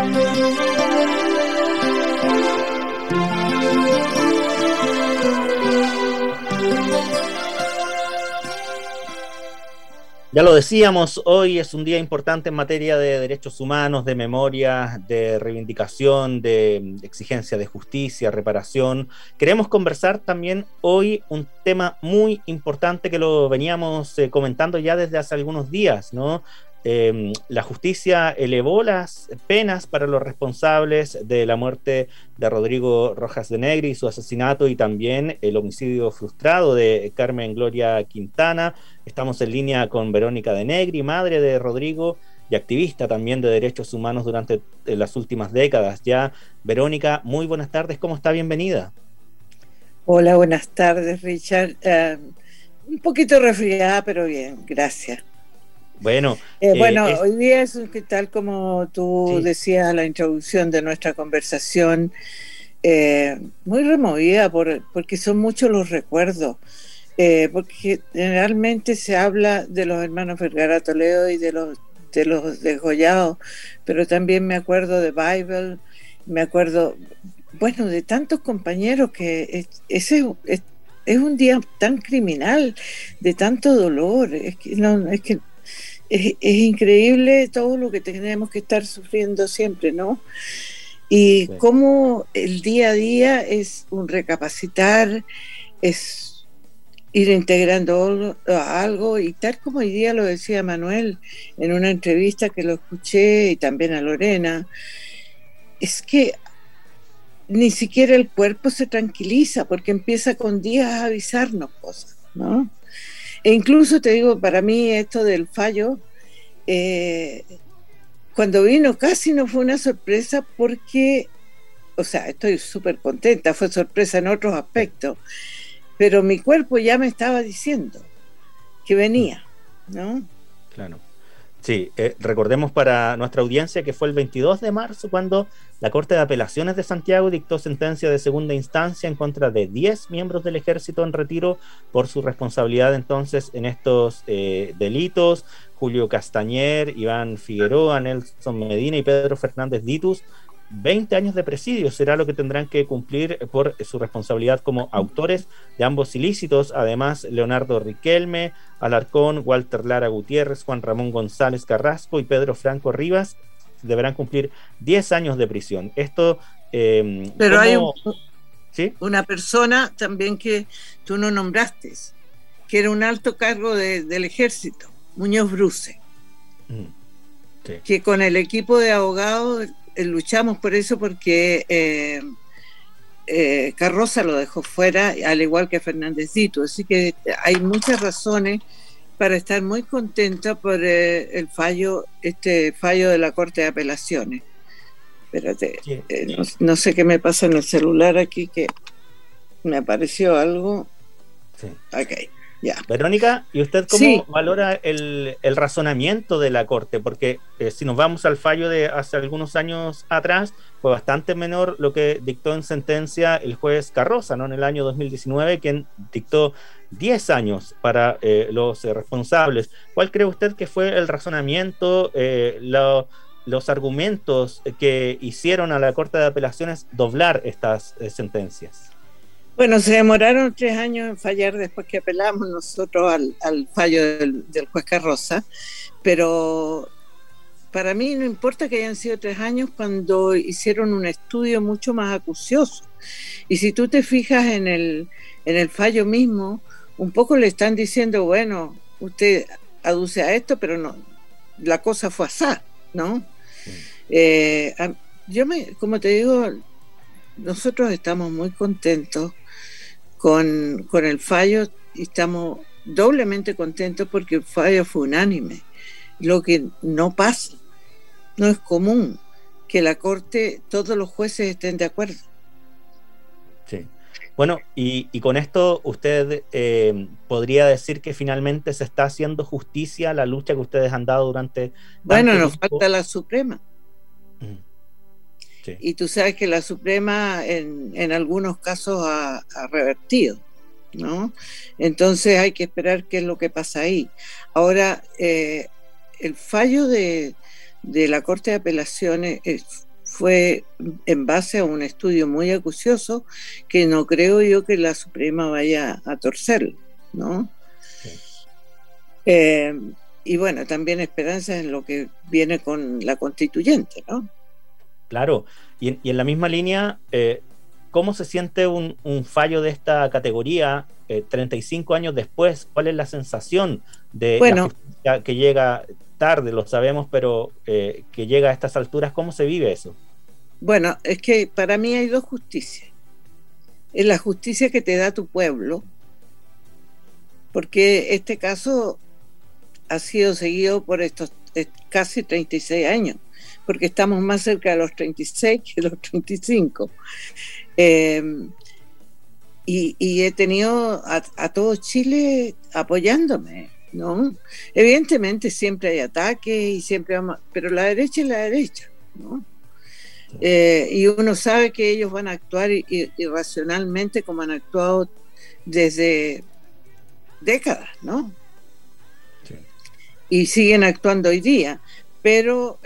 Ya lo decíamos, hoy es un día importante en materia de derechos humanos, de memoria, de reivindicación, de exigencia de justicia, reparación. Queremos conversar también hoy un tema muy importante que lo veníamos comentando ya desde hace algunos días, ¿no? La justicia elevó las penas para los responsables de la muerte de Rodrigo Rojas de Negri y su asesinato, y también el homicidio frustrado de Carmen Gloria Quintana. Estamos en línea con Verónica de Negri, madre de Rodrigo y activista también de derechos humanos durante las últimas décadas. Ya, Verónica, muy buenas tardes, ¿cómo está? Bienvenida. Hola, buenas tardes, Richard. Un poquito resfriada, pero bien, gracias. Bueno, hoy día es que tal como tú decías en la introducción de nuestra conversación, muy removida porque son muchos los recuerdos, porque generalmente se habla de los hermanos Vergara Toledo y de los desgollados, pero también me acuerdo de Bible, me acuerdo, bueno, de tantos compañeros que ese es un día tan criminal, de tanto dolor, es increíble todo lo que tenemos que estar sufriendo siempre, ¿no? Y sí, cómo el día a día es un recapacitar, es ir integrando algo, y tal como hoy día lo decía Manuel en una entrevista que lo escuché, y también a Lorena, es que ni siquiera el cuerpo se tranquiliza porque empieza con días a avisarnos cosas, ¿no? E incluso te digo, para mí esto del fallo, cuando vino casi no fue una sorpresa porque, o sea, estoy súper contenta, fue sorpresa en otros aspectos, pero mi cuerpo ya me estaba diciendo que venía, ¿no? Claro. Sí, recordemos para nuestra audiencia que fue el 22 de marzo cuando la Corte de Apelaciones de Santiago dictó sentencia de segunda instancia en contra de 10 miembros del Ejército en retiro por su responsabilidad entonces en estos delitos. Julio Castañer, Iván Figueroa, Nelson Medina y Pedro Fernández Ditus, 20 años de presidio será lo que tendrán que cumplir por su responsabilidad como autores de ambos ilícitos. Además, Leonardo Riquelme, Alarcón, Walter Lara Gutiérrez, Juan Ramón González Carrasco y Pedro Franco Rivas deberán cumplir 10 años de prisión. Esto, pero hay ¿sí? Una persona también que tú no nombraste, que era un alto cargo del Ejército, Muñoz Bruce, sí, que con el equipo de abogados luchamos por eso, porque Carroza lo dejó fuera, al igual que Fernández Dito. Así que hay muchas razones para estar muy contenta por el fallo, este fallo de la Corte de Apelaciones. Espérate, sí. No sé qué me pasa en el celular aquí, que me apareció algo. Sí. Ok. Ya. Verónica, ¿y usted cómo valora el razonamiento de la Corte? Porque si nos vamos al fallo de hace algunos años atrás, fue bastante menor lo que dictó en sentencia el juez Carroza, ¿no? En el año 2019, quien dictó 10 años para los responsables. ¿Cuál cree usted que fue el razonamiento, los argumentos que hicieron a la Corte de Apelaciones doblar estas sentencias? Bueno, se demoraron 3 años en fallar después que apelamos nosotros al fallo del juez Carroza, pero para mí no importa que hayan sido 3 años cuando hicieron un estudio mucho más acucioso. Y si tú te fijas en el fallo mismo, un poco le están diciendo, bueno, usted aduce a esto, pero no, la cosa fue así, ¿no? Sí. Como te digo, nosotros estamos muy contentos con el fallo, y estamos doblemente contentos porque el fallo fue unánime, lo que no pasa, no es común que la Corte, todos los jueces estén de acuerdo. Sí. Bueno, y con esto usted podría decir que finalmente se está haciendo justicia a la lucha que ustedes han dado durante... Bueno, nos falta la Suprema. Sí. Y tú sabes que la Suprema en algunos casos ha revertido, ¿no? Entonces hay que esperar qué es lo que pasa ahí. Ahora, el fallo de la Corte de Apelaciones fue en base a un estudio muy acucioso que no creo yo que la Suprema vaya a torcer, ¿no? Sí. Y bueno, también esperanza en lo que viene con la constituyente, ¿no? Claro, y en la misma línea, ¿cómo se siente un fallo de esta categoría 35 años después? ¿Cuál es la sensación de la justicia que llega tarde, lo sabemos, pero que llega a estas alturas? ¿Cómo se vive eso? Bueno, es que para mí hay dos justicias. Es la justicia que te da tu pueblo, porque este caso ha sido seguido por estos casi 36 años, porque estamos más cerca de los 36 que de los 35. Y he tenido a todo Chile apoyándome, ¿no? Evidentemente siempre hay ataques y siempre pero la derecha es la derecha, ¿no? Y uno sabe que ellos van a actuar irracionalmente como han actuado desde décadas, ¿no? Sí. Y siguen actuando hoy día, pero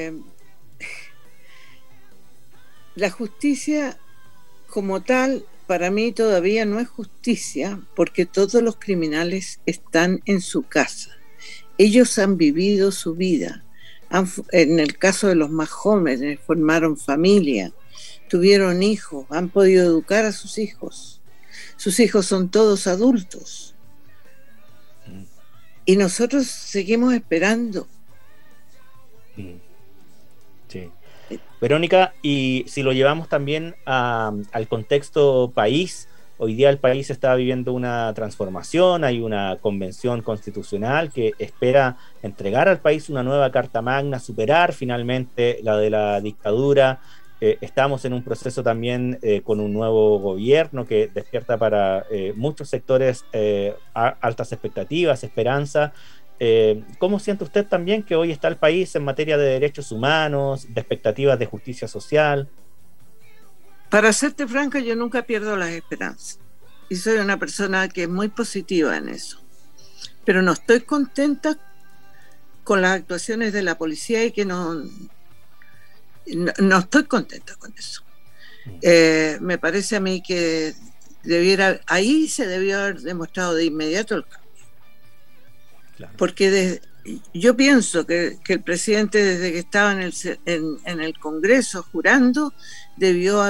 la justicia como tal para mí todavía no es justicia, porque todos los criminales están en su casa. Ellos han vivido su vida. En el caso de los más jóvenes, formaron familia, tuvieron hijos, han podido educar a sus hijos. Sus hijos son todos adultos. Y nosotros seguimos esperando. Sí. Verónica, y si lo llevamos también al contexto país, hoy día el país está viviendo una transformación, hay una convención constitucional que espera entregar al país una nueva Carta Magna, superar finalmente la de la dictadura. Estamos en un proceso también con un nuevo gobierno que despierta para muchos sectores altas expectativas, esperanza. ¿Cómo siente usted también que hoy está el país en materia de derechos humanos, de expectativas de justicia social? Para serte franca, yo nunca pierdo las esperanzas. Y soy una persona que es muy positiva en eso. Pero no estoy contenta con las actuaciones de la policía y que no estoy contenta con eso. Me parece a mí que ahí se debió haber demostrado de inmediato el cambio. Claro. Porque yo pienso que el presidente, desde que estaba en el Congreso jurando, debió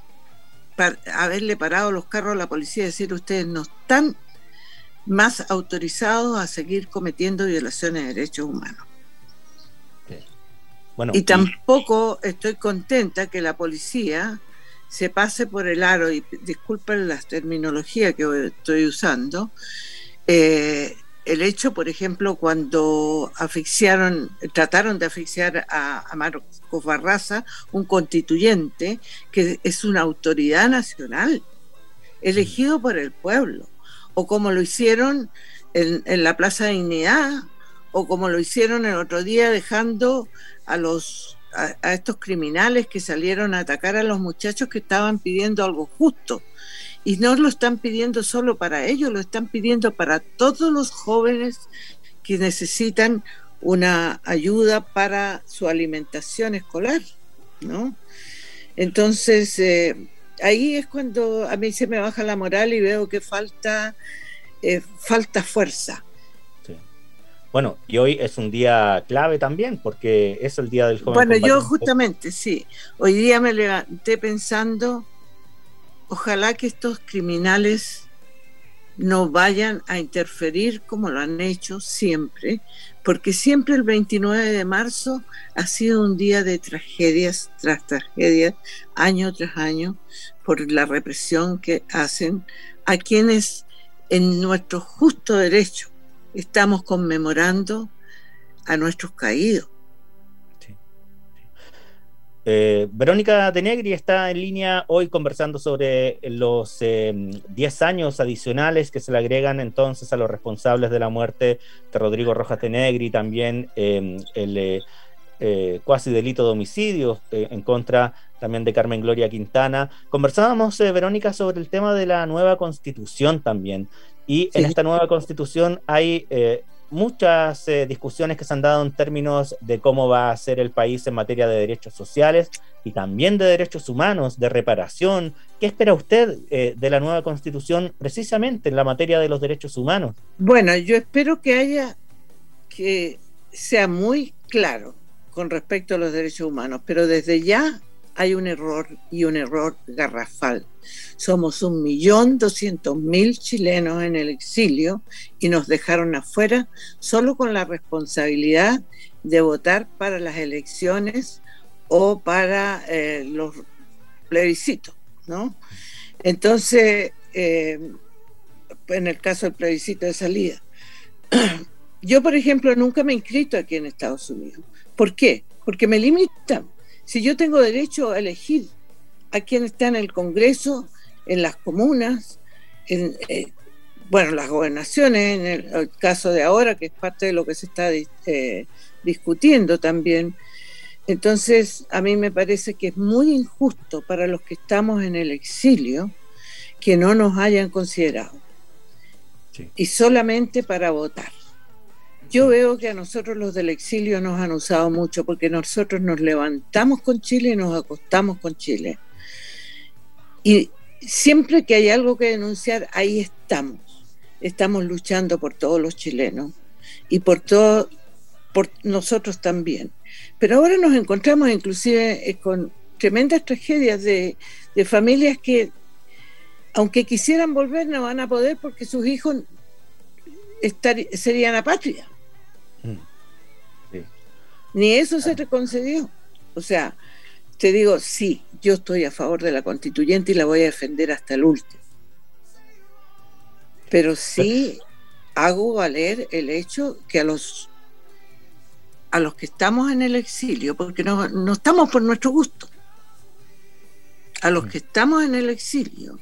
haberle parado los carros a la policía y decir: ustedes no están más autorizados a seguir cometiendo violaciones de derechos humanos. Sí. Bueno, y tampoco estoy contenta que la policía se pase por el aro, y disculpen la terminología que estoy usando, el hecho, por ejemplo, cuando trataron de asfixiar a Marcos Barraza, un constituyente que es una autoridad nacional, elegido por el pueblo, o como lo hicieron en la Plaza Dignidad, o como lo hicieron el otro día dejando a estos criminales que salieron a atacar a los muchachos que estaban pidiendo algo justo. Y no lo están pidiendo solo para ellos, lo están pidiendo para todos los jóvenes que necesitan una ayuda para su alimentación escolar, ¿no? Entonces, ahí es cuando a mí se me baja la moral y veo que falta fuerza. Sí. Bueno, y hoy es un día clave también, porque es el día del joven. Bueno, yo justamente, sí. Hoy día me levanté pensando: ojalá que estos criminales no vayan a interferir como lo han hecho siempre, porque siempre el 29 de marzo ha sido un día de tragedias tras tragedias, año tras año, por la represión que hacen a quienes en nuestro justo derecho estamos conmemorando a nuestros caídos. Verónica Denegri está en línea hoy conversando sobre los 10 años adicionales que se le agregan entonces a los responsables de la muerte de Rodrigo Rojas Denegri, también el cuasi delito de homicidio en contra también de Carmen Gloria Quintana. Conversábamos, Verónica, sobre el tema de la nueva constitución también, y sí, en esta nueva constitución hay muchas discusiones que se han dado en términos de cómo va a ser el país en materia de derechos sociales y también de derechos humanos, de reparación. ¿Qué espera usted de la nueva Constitución precisamente en la materia de los derechos humanos? Bueno, yo espero que sea muy claro con respecto a los derechos humanos, pero desde ya hay un error, y un error garrafal. Somos 1.200.000 chilenos en el exilio y nos dejaron afuera solo con la responsabilidad de votar para las elecciones o para los plebiscitos, ¿no? Entonces, en el caso del plebiscito de salida, yo, por ejemplo, nunca me he inscrito aquí en Estados Unidos. ¿Por qué? Porque me limitan. Si yo tengo derecho a elegir a quién está en el Congreso, en las comunas, en las gobernaciones, en el caso de ahora, que es parte de lo que se está discutiendo también. Entonces, a mí me parece que es muy injusto para los que estamos en el exilio que no nos hayan considerado. Sí. Y solamente para votar. Yo veo que a nosotros los del exilio nos han usado mucho, porque nosotros nos levantamos con Chile y nos acostamos con Chile. Y siempre que hay algo que denunciar, ahí estamos. Estamos luchando por todos los chilenos y por nosotros también. Pero ahora nos encontramos inclusive con tremendas tragedias de familias que, aunque quisieran volver, no van a poder porque sus hijos serían apátridas. Sí. Ni eso se te concedió. O sea, te digo, sí, yo estoy a favor de la constituyente y la voy a defender hasta el último. Pero sí hago valer el hecho que a los que estamos en el exilio, porque no estamos por nuestro gusto, a los que estamos en el exilio,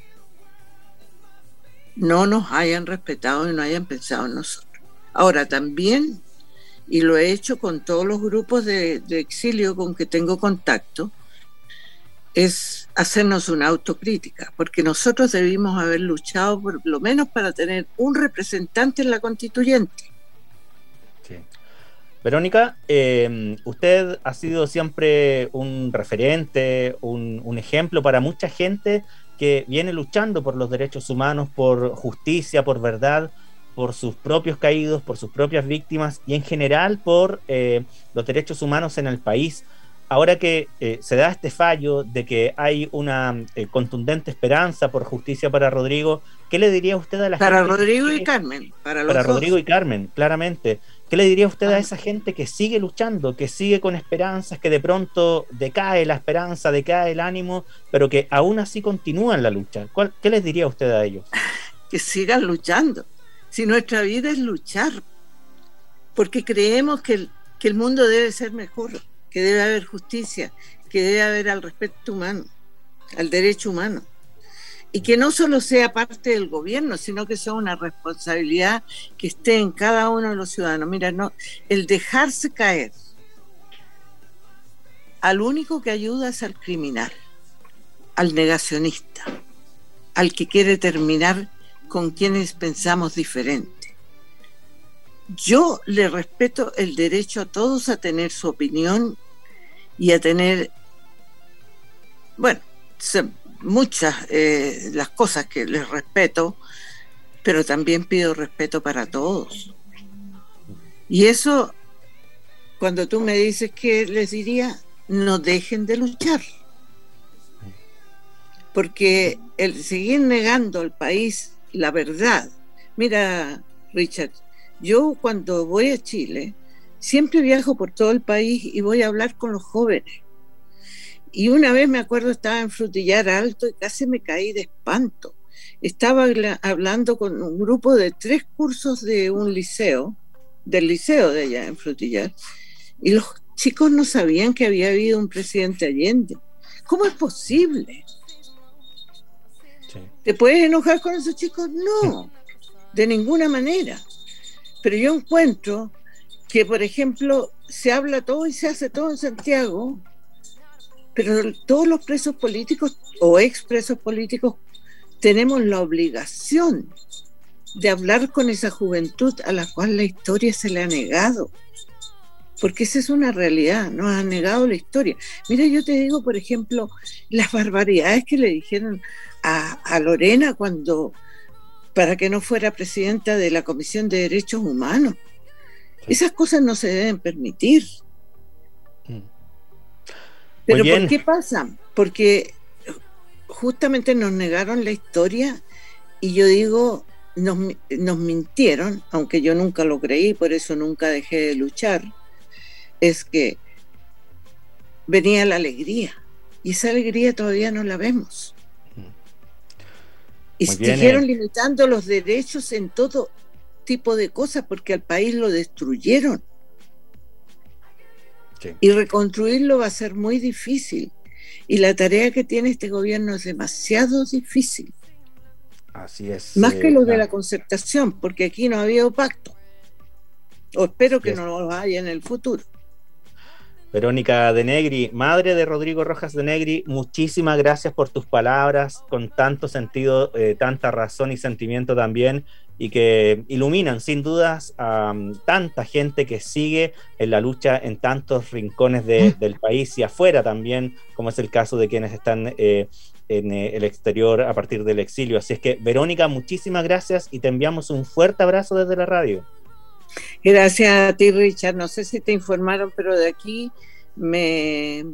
no nos hayan respetado y no hayan pensado en nosotros. Ahora también, y lo he hecho con todos los grupos de exilio con que tengo contacto, es hacernos una autocrítica, porque nosotros debimos haber luchado por lo menos para tener un representante en la constituyente. Sí. Verónica, usted ha sido siempre un referente, un ejemplo para mucha gente que viene luchando por los derechos humanos, por justicia, por verdad, por sus propios caídos, por sus propias víctimas y en general por los derechos humanos en el país. Ahora que se da este fallo de que hay una contundente esperanza por justicia para Rodrigo, ¿qué le diría usted a la gente? Para Rodrigo y Carmen. Para Rodrigo y Carmen, claramente. ¿Qué le diría usted a esa gente que sigue luchando, que sigue con esperanzas, que de pronto decae la esperanza, decae el ánimo, pero que aún así continúan la lucha? ¿Qué les diría usted a ellos? Que sigan luchando. Si nuestra vida es luchar, porque creemos que el mundo debe ser mejor, que debe haber justicia, que debe haber al respeto humano, al derecho humano. Y que no solo sea parte del gobierno, sino que sea una responsabilidad que esté en cada uno de los ciudadanos. Mira, no, el dejarse caer, al único que ayuda es al criminal, al negacionista, al que quiere terminar con quienes pensamos diferente. Yo le respeto el derecho a todos a tener su opinión y a tener, muchas las cosas que les respeto, pero también pido respeto para todos. Y eso, cuando tú me dices, que les diría, no dejen de luchar. Porque el seguir negando al país la verdad. Mira, Richard, yo cuando voy a Chile, siempre viajo por todo el país y voy a hablar con los jóvenes. Y una vez me acuerdo, estaba en Frutillar Alto y casi me caí de espanto. Estaba hablando con un grupo de 3 cursos de un liceo, del liceo de allá en Frutillar, y los chicos no sabían que había habido un presidente Allende. ¿Cómo es posible? Sí. ¿Te puedes enojar con esos chicos? No, de ninguna manera. Pero yo encuentro que, por ejemplo, se habla todo y se hace todo en Santiago, pero todos los presos políticos o expresos políticos tenemos la obligación de hablar con esa juventud a la cual la historia se le ha negado. Porque esa es una realidad, nos han negado la historia. Mira, yo te digo, por ejemplo, las barbaridades que le dijeron a Lorena para que no fuera presidenta de la Comisión de Derechos Humanos. Esas cosas no se deben permitir. Pero ¿por qué pasa? Porque justamente nos negaron la historia y yo digo, nos mintieron, aunque yo nunca lo creí, por eso nunca dejé de luchar. Es que venía la alegría y esa alegría todavía no la vemos. Y siguieron limitando los derechos en todo tipo de cosas porque al país lo destruyeron. Sí. Y reconstruirlo va a ser muy difícil y la tarea que tiene este gobierno es demasiado difícil. Así es. Más que lo de la concertación, porque aquí no ha habido pacto. O espero que no lo haya en el futuro. Verónica de Negri, madre de Rodrigo Rojas de Negri, muchísimas gracias por tus palabras, con tanto sentido, tanta razón y sentimiento también, y que iluminan sin dudas a tanta gente que sigue en la lucha en tantos rincones del país y afuera también, como es el caso de quienes están en el exterior a partir del exilio. Así es que, Verónica, muchísimas gracias y te enviamos un fuerte abrazo desde la radio. Gracias a ti, Richard. No sé si te informaron, pero de aquí me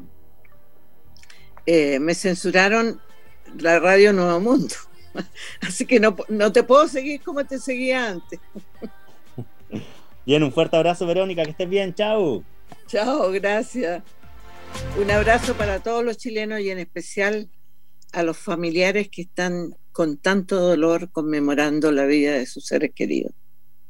censuraron la radio Nuevo Mundo. Así que no te puedo seguir como te seguía antes. Bien, un fuerte abrazo, Verónica, que estés bien. Chao. Chao, gracias. Un abrazo para todos los chilenos y en especial a los familiares que están con tanto dolor conmemorando la vida de sus seres queridos.